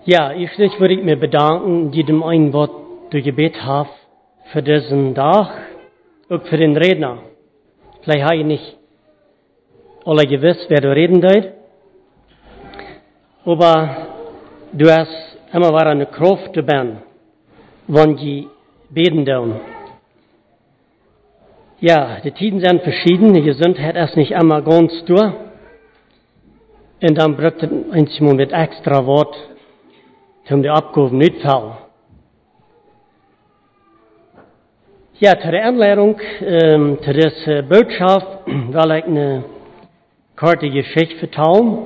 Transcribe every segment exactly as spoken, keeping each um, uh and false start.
Ja, eerstens wil ik me bedanken jedem een wat du gebet hast für diesen Tag, auch für den Redner. Vielleicht habe ich nicht alle gewiss, wer du reden wird, aber du hast immer wieder eine Kraft dabei, wenn die beten tun. Ja, die Tiden sind verschieden, die Gesundheit ist nicht immer ganz durch. Und dann braucht es manchmal mit extra Wort, um die Abgaben nicht zu fallen. Ja, zu der Anleitung, ähm, zu dieser Botschaft, will ich eine kurze Geschichte vertellen.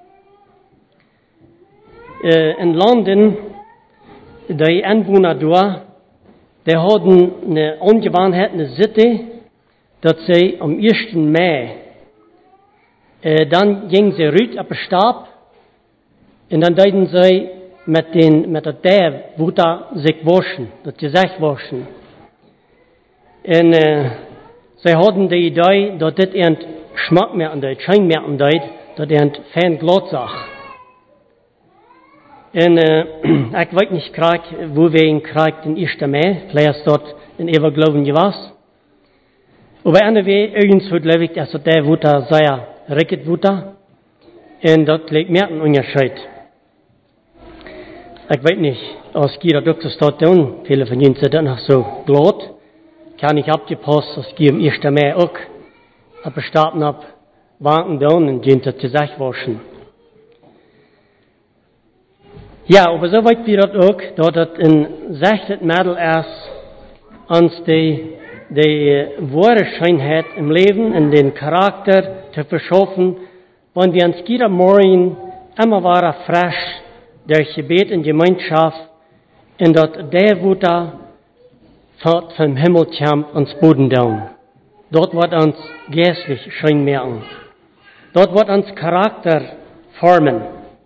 Äh, in London, die Anwohner dort, die hatten eine Ungewohnheit, eine Sitte, dass sie am ersten Mai, äh, dann gingen sie rüt auf den Stab, und dann deuten sie mit den, mit der Däv, wo da sich waschen, das Gesicht waschen. Und äh, sie hatten die Idee, dass das ein Geschmack mehr an der Schein mehr an der, dass ein fein glatt sagt. Und äh, ich weiß nicht, krieg, wo wir ihn kriegt den ersten Mai, vielleicht ist dort in Everglauben gewesen. Aber anyway, irgendwo glaube ich, dass der Wutter sehr recket Wutter. Und das liegt mehr ein Unterschied. Ich weiß nicht, als Gira Doktor dort tun, viele von ihnen sind dann so glatt. Kann ich abgepasst, als ich am ersten Mai auch abgestartet habe, wanken tun und gehen das Gesicht waschen. Ja, aber so weit wir das auch, dass das ein sechtes Mädel ist, uns die, die wahre Schönheit im Leben und den Charakter zu verschaffen, wenn wir uns jeden Morgen immer wieder frisch durch Gebet und Gemeinschaft und dort der Wutter fort vom Himmel kommt uns Boden down. Dort wird uns geistlich schön merken. Dort wird uns Charakter formen.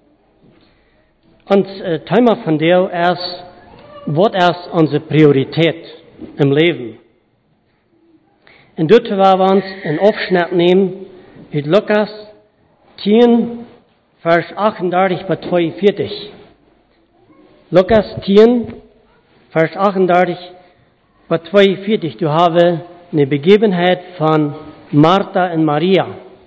Und äh, Thema von der ist, was ist unsere Priorität im Leben? Und dort wollen wir uns einen Aufschnitt nehmen mit Lukas zehn, Vers achtunddreißig bis zweiundvierzig. Lukas zehn, Vers achtunddreißig bis zweiundvierzig. Du hast eine Begebenheit von Martha und Maria.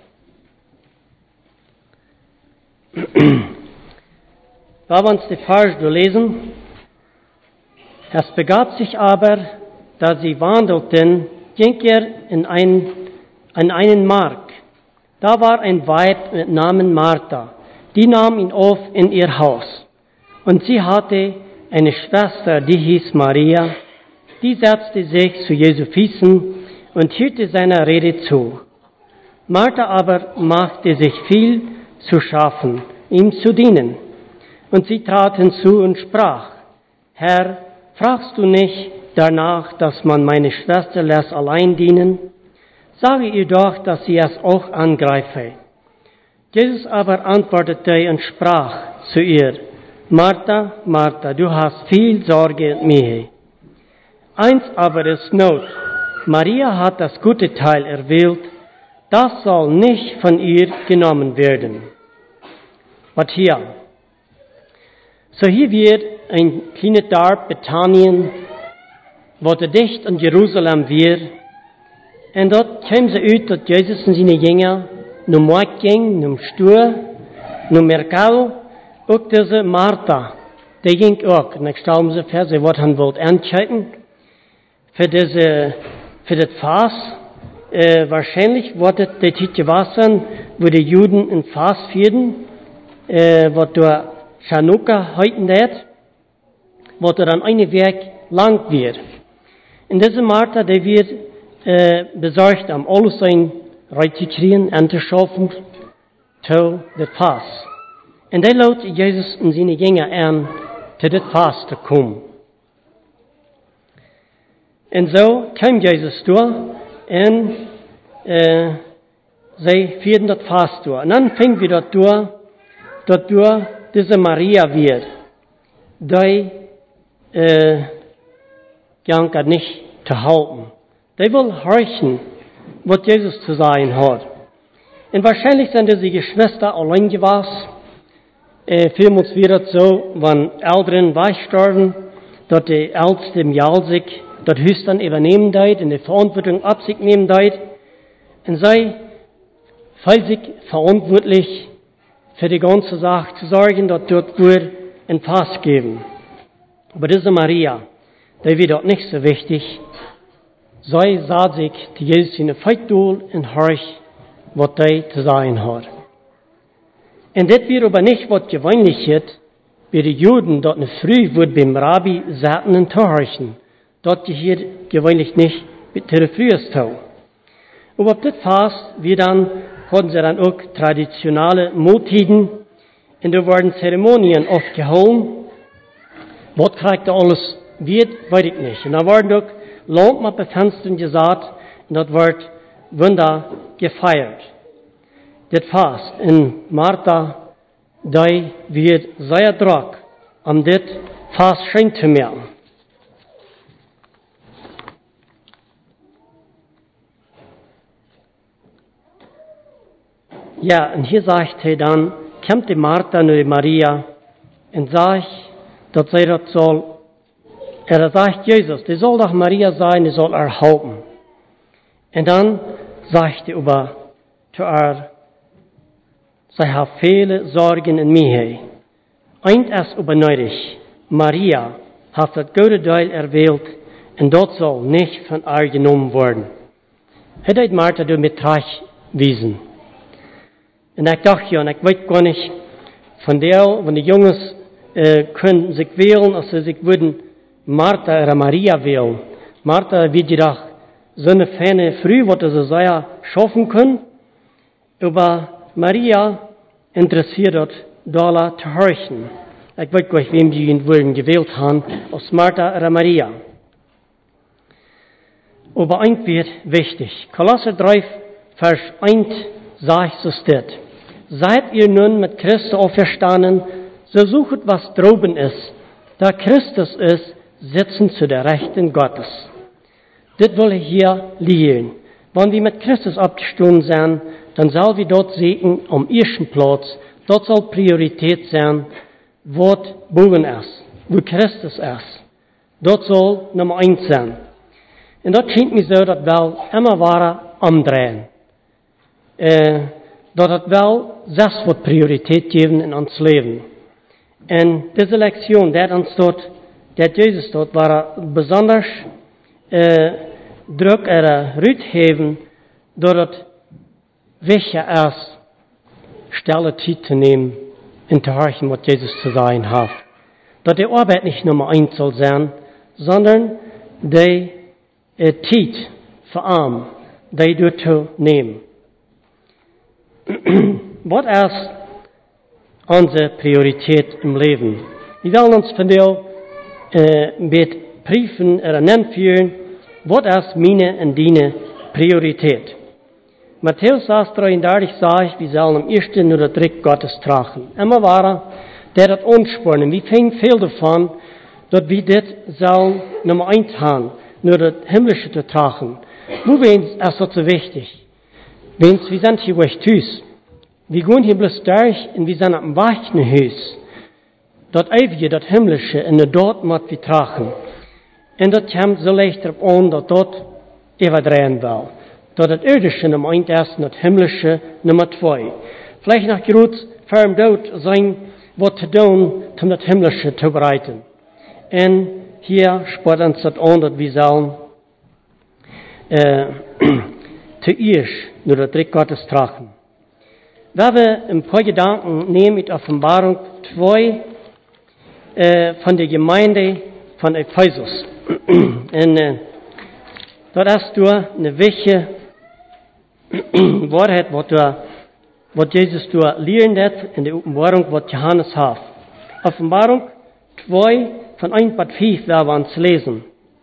Wenn wir uns die Vers lesen, es begab sich aber, da sie wandelten, ging er in, ein, in einen Markt. Da war ein Weib mit Namen Martha, die nahm ihn auf in ihr Haus. Und sie hatte eine Schwester, die hieß Maria, die setzte sich zu Jesu Füßen und hörte seiner Rede zu. Martha aber machte sich viel zu schaffen, ihm zu dienen. Und sie trat hinzu und sprach, Herr, fragst du nicht danach, dass man meine Schwester lässt allein dienen? Sage ihr doch, dass sie es auch angreife. Jesus aber antwortete und sprach zu ihr, Martha, Martha, du hast viel Sorge und Mühe. Eins aber ist Not. Maria hat das gute Teil erwählt, das soll nicht von ihr genommen werden. Was hier? So hier wird ein kleines Dorf, Bethanien, wo der dicht an Jerusalem wird. Und dort kam sie aus, dass Jesus und seine Jünger zum Markt ging, zum Stuhl, zum Merkado, auch diese Martha, die ging auch. Und ich stelle mir vor, sie wollten wohl entscheiden für diese, für das Fass. Äh, wahrscheinlich wurde die Tüte Wasser, wo die Juden ein Fass führten, äh, wo der Chanukka heute wird, wo der dann eine Weg lang wird. Und diese Martha, die wird äh, besorgt, um alles sein reinzukriegen, anzuschaffen, zu das Fass. Und der lädt Jesus und seine Jünger an, zu das Fass zu kommen. Und so kam Jesus durch und äh, sie führten das Fass durch. Und dann fing wir dort durch, dort durch diese Maria wird, die äh, gang nicht zu halten. Die will horchen, was Jesus zu sagen hat. Und wahrscheinlich sind diese Geschwister allein gewesen äh, vielmals wird es so, wenn Älteren wegstorben, dass die Älteste im Jahr sich das Haus dann übernehmen deit, in die Verantwortung ab sich nehmen deit, und sei fühlt sich verantwortlich für die ganze Sache zu sorgen, dass dort wird ein Pass geben. Aber diese Maria, die wird dort nicht so wichtig. Sie sah sich, die Jesus in der Feitdoel und horch, was die zu sagen hat. Und das wird aber nicht, was gewöhnlich ist, wie die Juden dort eine früh wird beim Rabbi saßen und horchen. Dort hier gewöhnlich nicht mit der Frühestau. Aber auf das Fast, wie dann, hatten sie dann auch traditionelle Motiven, und da wurden Zeremonien aufgehoben. Was kriegt da alles wird, weiß ich nicht. Und da wurden auch Lampen auf den Fenstern gesagt, und das wird Wunder gefeiert. Das Fast in Martha, die wird sehr Druck, um das Fast schön zu machen. Ja, und hier sagt er dann, kommt die Martha und die Maria und sagt, dass sie das soll, er sagt Jesus, die soll doch Maria sein, die soll erhalten. Und dann sagt er über zu ihr, sie hat viele Sorgen in mir. Eint es übernötig, Maria hat das gute Teil erwählt und dort soll nicht von ihr genommen werden. Er hat Martha durch mit Reich wiesen. Und ich dachte, ja, und ich weiß gar nicht, von der, wenn die Jungs äh, können sich wählen, als sie sich würden Martha oder Maria wählen. Martha wird jedoch so eine feine Früh, was sie sehr schaffen können. Aber Maria interessiert dort, da zu horchen. Ich weiß gar nicht, wem die ihn würden gewählt haben, als Martha oder Maria. Aber eins wird wichtig. Kolosser drei, Vers eins sagt so steht. Seid ihr nun mit Christus auferstanden, so sucht, was droben ist. Da Christus ist, sitzen zu der Rechten Gottes. Das will ich hier lehren. Wenn wir mit Christus abgestanden sind, dann soll wir dort sehen, am ersten Platz, dort soll Priorität sein, wo boven ist, wo Christus ist. Dort soll Nummer eins sein. Und dort scheint mir so, dass wir immer wahre umdrehen. Äh, dat het wel zes wat prioriteit geven in ons leven. En deze lektion, dat ons tot, dat Jezus tot, waar besonders uh, druk er uitgeven, door het wichtig is, stelle tijd te nemen en te horchen wat Jezus te zeggen heeft. Dat de arbeid niet nummer één zal zijn, sondern de uh, tijd voor arm, die door te nemen. Wat is onze prioriteit im Leben? Wir wollen uns von der äh, mit Briefen erinnern, was ist meine und deine Priorität? Matthäus sechs dreiunddreißig sagt, wir sollen am ersten nur das Reich Gottes tragen. Immer war der das anspornen. Wir finden viel davon, dass wir das sollen Nummer eins haben, nur das Himmlische zu tragen. Wo ist das so wichtig? Wenn's, wir sind hier durch Hus. Wir gehen hier bloß durch und wir sind am weichen Haus. Dort ewige, dort himmlische, und dort muss wir tragen. Und das kommt so leicht darauf an, dass dort überdrehen will. Dort das irdische Nummer eins ist und das himmlische Nummer zwei. Vielleicht noch gut firm dort sein, was zu tun, um das himmlische zu bereiten. Und hier spart uns das an, dass wir sollen, äh, zuerst nur das Reich Gottes tragen. Wenn wir ein paar Gedanken nehmen mit Offenbarung zwei äh, von der Gemeinde von Ephesus. Und äh, dort hast du eine wichtige Wahrheit, was, du, was Jesus du lernen hat in der Offenbarung, was Johannes hat. Offenbarung zwei von eins bis fünf werden wir uns lesen.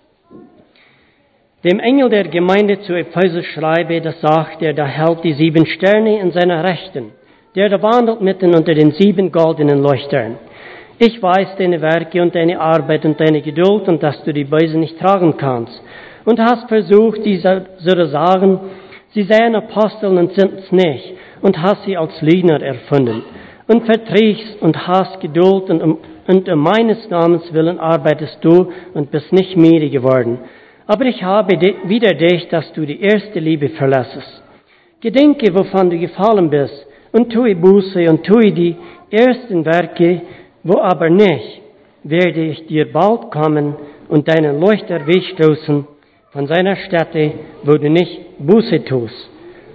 Dem Engel der Gemeinde zu Ephesus schreibe, das sagt er, da hält die sieben Sterne in seiner Rechten, der da wandelt mitten unter den sieben goldenen Leuchtern. Ich weiß deine Werke und deine Arbeit und deine Geduld und dass du die Böse nicht tragen kannst. Und hast versucht, diese zu sagen, sie seien Apostel und sind es nicht, und hast sie als Lügner erfunden. und verträgst und hast Geduld und um, und um meines Namens willen arbeitest du und bist nicht müde geworden. Aber ich habe wider dich, dass du die erste Liebe verlässest. Gedenke, wovon du gefallen bist, und tue Buße und tue die ersten Werke, wo aber nicht, werde ich dir bald kommen und deinen Leuchter wegstoßen von seiner Stätte, wo du nicht Buße tust.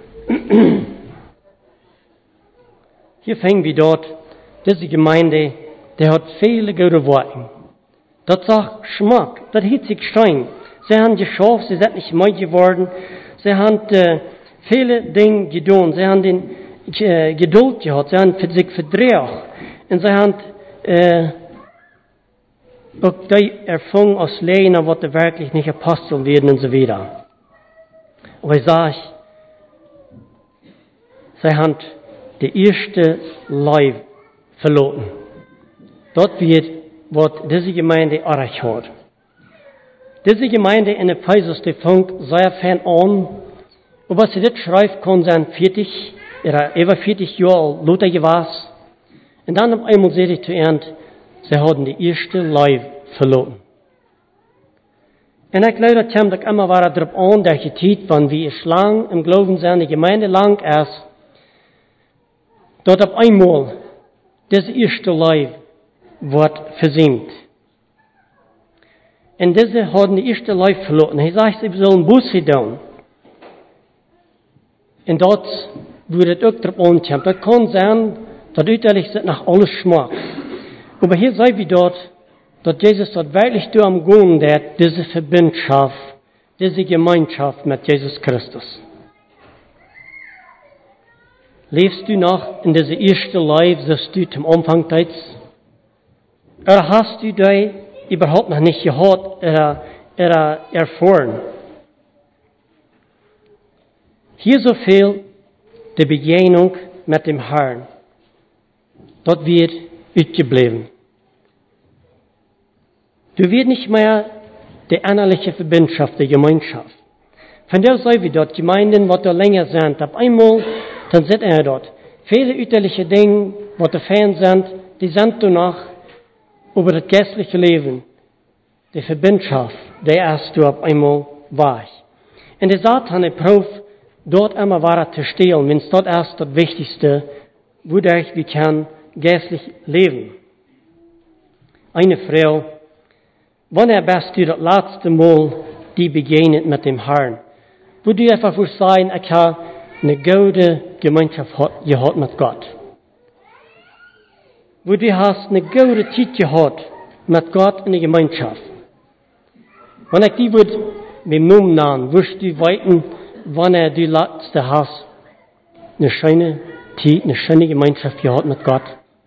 Hier fängt wie dort, diese Gemeinde, die hat viele gute Worte. Das sagt Geschmack, das hat sich streng. Sie haben geschafft, sie sind nicht mehr geworden. Sie haben äh, viele Dinge getan. Sie haben den, äh, Geduld gehabt. Sie haben für sich verdreht. Und sie haben äh, auch die Erfahrung aus Lehnen, was wirklich nicht Apostel werden und so weiter. Aber ich sage, sie haben die erste Leib verloren. Dort wird, was diese Gemeinde erreicht hat. Diese Gemeinde in Ephesus, die fängt sehr fern an, aber sie das schreibt, kann sein vierzig, oder über vierzig Jahre Luther gewesen. Und dann auf einmal sehe ich zu Ende, sie haben die erste Leib verloren. Und ich glaube, das kommt immer wieder darauf an, dass die Zeit, wann wir lang im Glauben sind, die Gemeinde lang ist, dort auf einmal das erste Leib wird versinkt. Und diese haben die erste Leib verloren. Ich sage, sie sollen Buße tun. Und dort wird es auch darauf ankommen. Das kann sein, dass uiterlich sind nach alles Schmack. Aber hier sei wie dort, dass Jesus dort wirklich durch am Gehen hat, diese Verbundschaft, diese Gemeinschaft mit Jesus Christus. Lebst du noch in dieser ersten Leib, so du zum Anfang teils? Oder hast du die überhaupt noch nicht gehört oder, oder erfahren? Hier so viel die Begegnung mit dem Herrn. Dort wird ausgeblieben. Du wirst nicht mehr die innerliche Verbundschaft, die Gemeinschaft. Von der Seite wie dort Gemeinden, die da länger sind, ab einmal, dann sind er dort. Viele üterliche Dinge, die da fern sind, die sind da noch über das geistliche Leben. Die Verbundschaft, die erst du ab einmal warst. Und der Satan, der Prof, dort immer weiter zu stehlen, wenn es dort erst das Wichtigste, wodurch wir können geistlich leben. Eine Frau, wann er bist du das letzte Mal die begegnet mit dem Herrn, wo du einfach willst sagen, ich habe eine gute Gemeinschaft gehabt mit Gott. Wo du hast eine gute Zeit gehabt mit Gott in der Gemeinschaft. Wenn ich die würde mit dem Namen nennen, wirst du weiten, wann er die letzte hast, eine schöne Zeit, eine schöne Gemeinschaft gehabt mit Gott.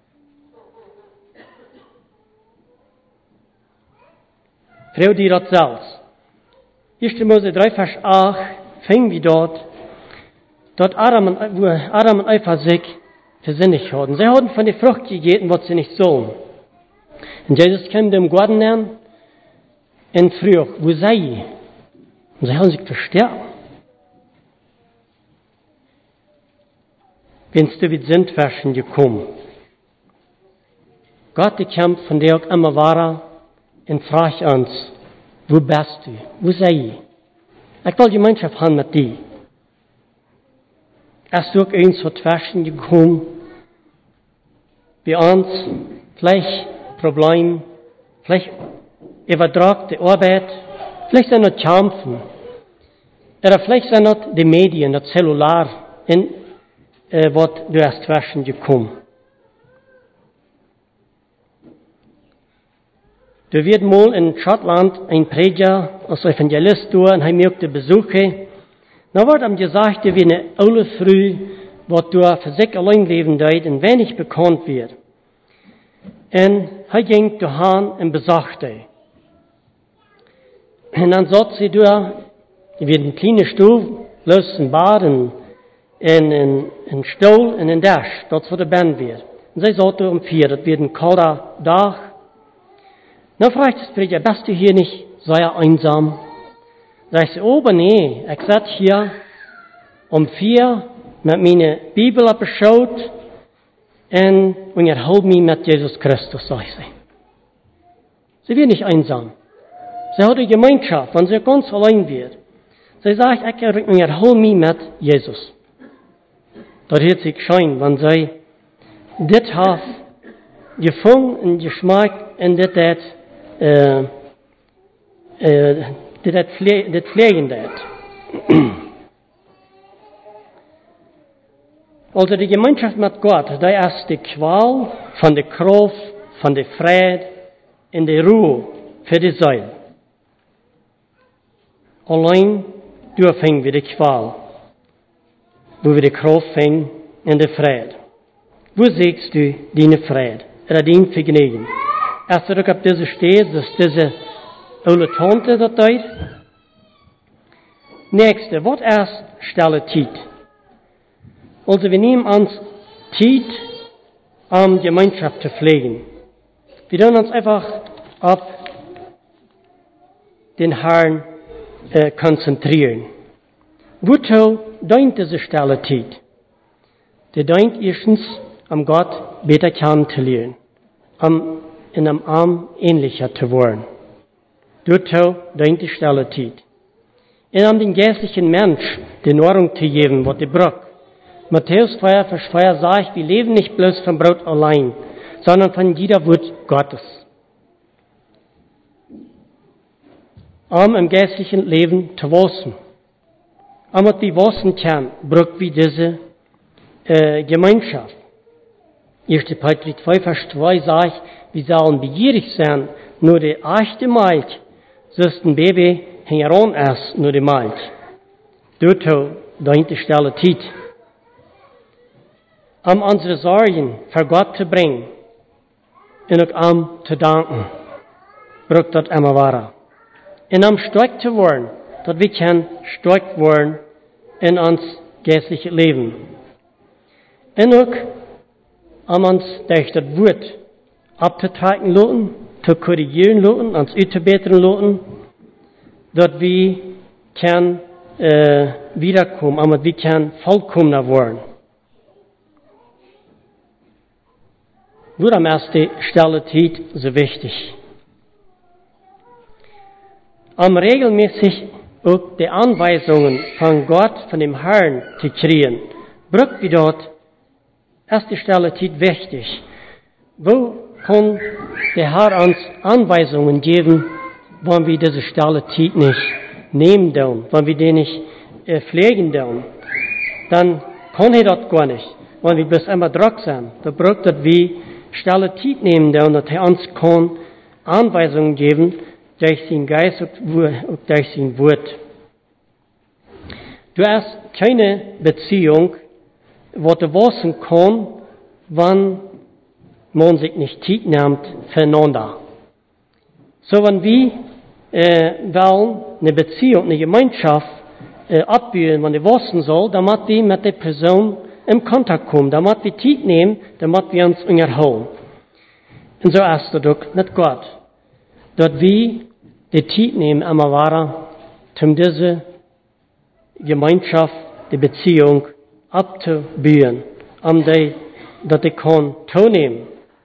Frau, die dort selbst. erster Mose drei, Vers acht, fing wie dort, dort Adam und, wo Adam und Eva sich versinnig hatten. Sie hatten von der Frucht gegessen, was sie nicht sollen. Und Jesus kam dem Garten an und frug, wo sei ihr? Und sie haben sich verstärkt. Wenn du mit Sintwäschen gekommen. Gott, die kämpft von der auch immer war, und fragt uns, wo bist du? Wo sei ihr? Ich will Gemeinschaft haben mit dir. Hast du auch eins zu Wäschen gekommen? Bei uns, vielleicht Problem, vielleicht übertragte Arbeit, vielleicht sind noch Kämpfen, oder vielleicht sind noch die Medien, das Cellular, in äh, was du hast Wäschen gekommen. Du wird mal in Schottland ein Prediger als Evangelist durch und er möchte Besuche. Da wird ihm gesagt, wie eine alte Frau, was du für sich allein leben deut und wenig bekannt wird. Und er ging dahin und besuchte. Und dann sagt sie da, die wird ein kleiner Stuhl, bloß ein Bad, ein, ein, ein, ein Stuhl und ein Dash, dort wo der Band wird. Und sie sagt um vier, das wird ein kalter Tag. Dann fragt das Prediger, bist du hier nicht sehr einsam? Da ich so, oh, aber nee, ich sitze hier um vier mit meiner Bibel abgeschaut und unterhalte mich mit Jesus Christus, sage ich sie. Sie wird nicht einsam. Sie hat eine Gemeinschaft, wenn sie ganz allein wird. Sie sagt, ich unterhalte mich mit Jesus. Das hat sich geschehen, wenn sie das hat gefunden und geschmeckt und das hat äh, äh, das pflegen das. Also die Gemeinschaft mit Gott, das ist die Qual von der Kraft, von der Friede und der Ruhe für die Seele. Allein dürfen wir die Qual, wo wir die Kraft finden und die Friede. Wo siehst du deine Friede oder dein Vergnügen? Als du auf diese steht, dass diese Ole Tante das tut. Nächste, was ist stille Zeit? Also wir nehmen uns Zeit, um Gemeinschaft zu pflegen. Wir tun uns einfach auf den Herrn äh, konzentrieren. Wozu dient diese stille Zeit? Die dient erstens, um Gott besser kennenzulernen, um in einem Arm ähnlicher zu werden. Dazu dient die stille Zeit. Und um den geistlichen Mensch die Nahrung zu geben, was er braucht. Matthäus vier, Vers vier sagt, wir leben nicht bloß vom Brot allein, sondern von jeder Wort Gottes. Um im geistlichen Leben zu wachsen. Um was wir wachsen können, braucht wir diese äh, Gemeinschaft. erster Petrus zwei, Vers zwei sagt, wir sollen begierig sein, nur die echte Milch, so ist ein Baby heran ist, nur die Milch. Dazu dient die stille Zeit. Um unsere Sorgen vor Gott zu bringen und auch um zu danken, braucht das immer wahr. Und um stark zu werden, dass wir können stark werden in uns geistliches Leben. Und auch um uns durch das Wort abzutragen lassen, zu korrigieren lassen, uns auszubessern lassen, dass wir können äh, wiederkommen, aber wir können vollkommener werden. Warum ist die stille Zeit so wichtig? Um regelmäßig auch die Anweisungen von Gott, von dem Herrn zu kriegen, braucht wir dort, ist die stille Zeit wichtig. Wo kann der Herr uns Anweisungen geben, wenn wir diese stille Zeit nicht nehmen dürfen, wenn wir die nicht äh, pflegen dürfen? Dann kann er das gar nicht, wenn wir bis immer Druck sind. Da braucht es wir stille Zeit nehmen dürfen, dass er uns kann Anweisungen geben, durch sein Geist und durch sein Wort. Du hast keine Beziehung, wo du wachsen kann, wenn man sich nicht Zeit nimmt füreinander. So, wenn wir äh, wollen eine Beziehung, eine Gemeinschaft äh, abbilden, wenn die wachsen soll, damit wir mit der Person in Kontakt kommen, damit wir Zeit nehmen, damit wir uns unterhalten. Und so ist es doch mit Gott. Dass wir die Zeit nehmen, immer weiter, um diese Gemeinschaft, die Beziehung abzubauen, um die, dass die kann teilnehmen.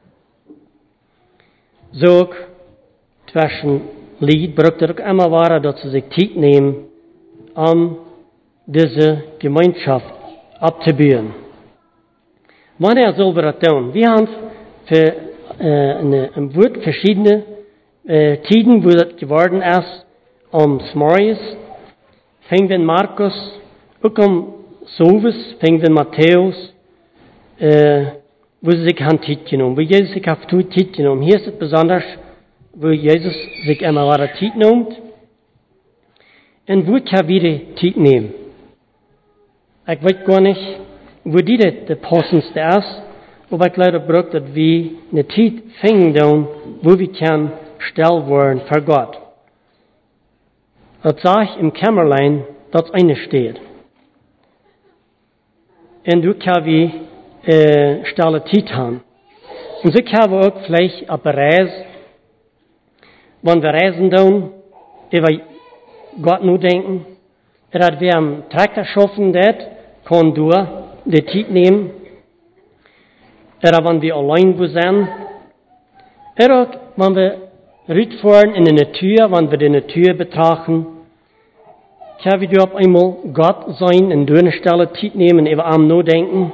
So, zwischen Lied braucht es auch immer weiter, dass sie sich Zeit nehmen, um diese Gemeinschaft abzubauen. Wann soll wir das tun? Wir haben für, äh, eine, im Wort verschiedene äh, Tiden, wo das geworden ist, um Morgens, fängt wir in Markus, auch um Soves, fängt wir in Matthäus, äh, wo sie sich haben Zeit genommen, wo Jesus sich hat Zeit genommen. Hier ist es besonders, wo Jesus sich immer weiter Zeit nimmt. Und wo kann wieder Zeit nehmen? Ich weiß gar nicht, wo die das passendste ist, aber ich glaube, braucht, dass wir eine Zeit finden, wo wir können still werden für Gott. Das sage ich im Kämmerlein, das eine steht. Und du kannst wie äh, stille Zeit haben. Und so können wir auch vielleicht auf der Reise, wenn wir reisen tun, über Gott nur denken, dass wir am Traktor schaffen, das kann du die Zeit nehmen. oder wenn wir allein sind, oder wenn wir rausfahren in die Natur, wenn wir die Natur betrachten, können wir auf einmal Gott sein und durch eine Stelle Zeit nehmen, über am nachdenken.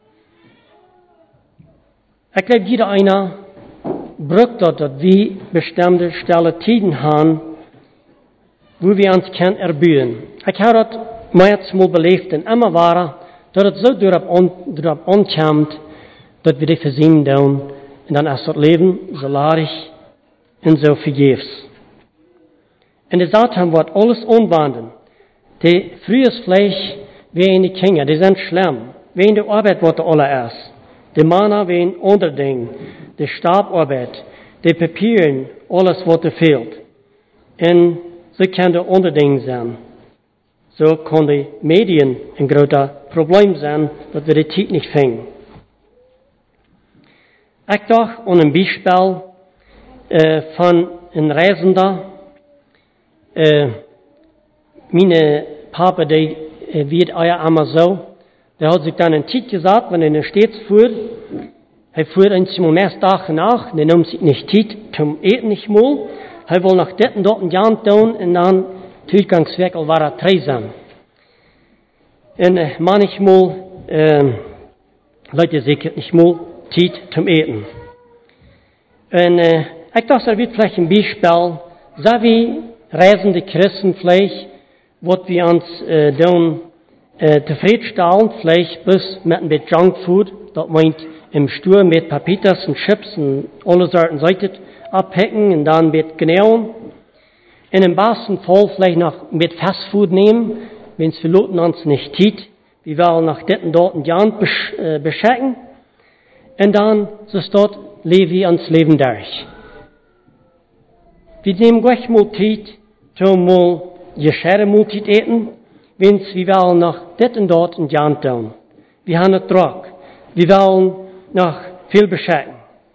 Ich glaube, jeder einer braucht dort, dass wir bestimmte Stelle Tiden haben, wo wir uns können erbühen. Ich habe das mehrmals mal belebt und immer war, dass es so darauf ankommt, dass wir die versehen tun und dann ist das Leben so ladig und so vergebens. Und die Saat haben wir alles umwandeln. Die frühes Fleisch, wie in die Kinder, die sind schlimm. Wie in der Arbeit, was da alle ist. Die Männer, wie in andere Dinge. Die Stabarbeit, die Papieren, alles, was da fehlt. Und so kann der andere Dinge sein. So kann die Medien ein großer Problem sein, dass wir die Zeit nicht finden. Ich dachte an ein Beispiel äh, von einem Reisender. Äh, meine Papa, der äh, wird euer einmal so, der hat sich dann ein Zeit gesagt, wenn er in der Stadt fuhr, er fuhr ein zum ersten Tag nach, der nimmt sich nicht Zeit zum Eten nicht mal, er will nach dort und dort ein Jahr tun und dann Durchgangsweg war er treisam. Und äh, manchmal, äh, Leute sicher nicht mal Zeit zum Eten. Und äh, ich dachte, er wird vielleicht ein Beispiel, so wie reisende Christen vielleicht, was wir uns äh, dann äh, zufriedenstellen, vielleicht bis mit ein bisschen Junkfood, das meint im Sturm mit Papitas und Chips und alle Sorten Seiten abhacken und dann mit genau. In dem besten Fall vielleicht noch mit Fastfood nehmen, wenn es für Leute uns nicht tut. Wir wollen nach dort und dort ein Jahr besch äh, beschenken. Und dann ist dort leben wir uns Leben durch. Wir nehmen gleich mal Zeit, zum mal geschere Multit eten, wenn wir wollen nach dort und dort ein Jahr tun. Wir haben es Druck. Wir wollen noch viel beschenken.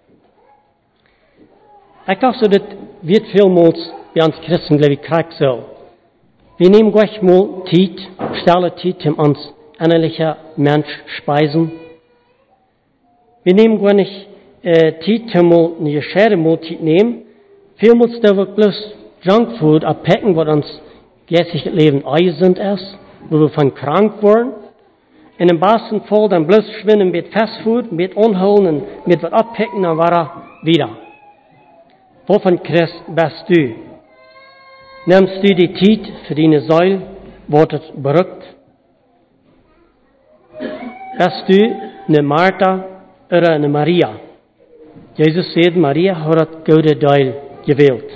Ich dachte so, das wird vielmals bei uns Christen, glaube ich, krank so. Wir nehmen gleich mal Zeit, stelle Zeit, um uns innerlicher Mensch speisen. Wir nehmen gar nicht äh, Zeit, um mal eine geschere Multit nehmen. Vielmals da wir bloß Junkfood abpacken, was uns geistiges Leben eisend ist, wo wir von krank werden. In dem besten Fall dann bloß schwinden mit Fastfood, mit Unholen und mit was abpacken, dann war er wieder. Wovon Christ bist du? Nimmst du die Zeit für deine Säule, wird es berückt? Bist du eine Martha oder eine Maria? Jesus sagt, Maria hat das gute Teil gewählt.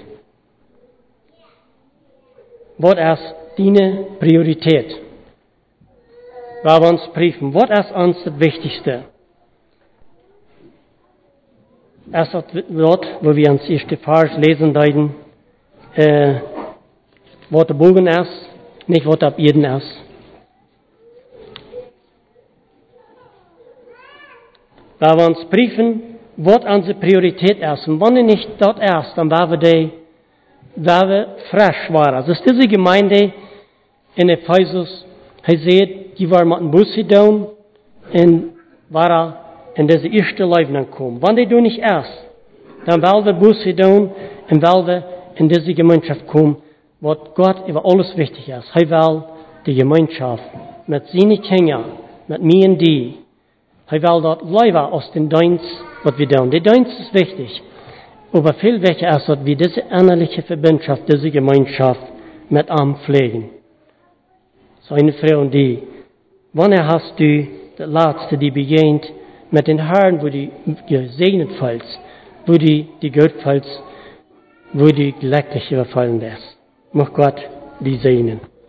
Was ist deine Priorität? Weil wir uns prüfen, was ist uns das Wichtigste? Ist das Wort, wo wir uns erste Vers lesen deuten, äh, was der Bogen ist, nicht was ab jeden ist. Weil wir uns prüfen, was unsere Priorität ist. Und wenn er nicht dort ist, dann werden wir die, werden wir frisch waren. Also ist diese Gemeinde in Ephesus, er sieht, die waren mit dem Bus gedown und waren in diese erste Leben kommen. Wenn die du nicht ist, dann werden wir Bus gedown und werden wir in diese Gemeinschaft kommen, was Gott über alles wichtig ist. Er will die Gemeinschaft mit seinen Kindern, mit mir und die. Er will dort leben aus dem Dienst, was wir tun. Der Dienst ist wichtig. Aber viel wichtiger ist, dass wir diese innerliche Verbundschaft, diese Gemeinschaft mit ihm pflegen. So eine Frau und die, wann hast du das Letzte, die begegnet mit den Herren, wo die gesegnet fällst, wo die, die Gott fällst, wo die glücklich überfallen ist. Mag Gott die segnen.